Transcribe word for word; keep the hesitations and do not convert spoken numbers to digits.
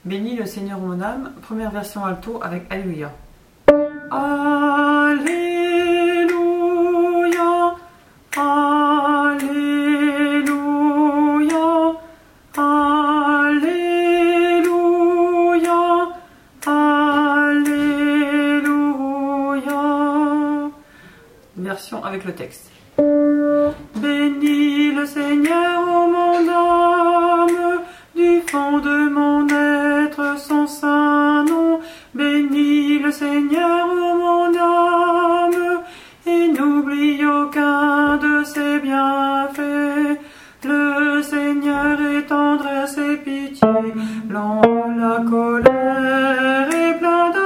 Bénis le Seigneur mon âme, première version alto avec Alléluia. Alléluia, Alléluia, Alléluia, Alléluia. Version avec le texte. Bénis le Seigneur, ô mon âme, du fond de mon être son saint nom. Bénis le Seigneur, ô mon âme, et n'oublie aucun de ses bienfaits. Le Seigneur est tendresse et pitié, lent à la colère et plein de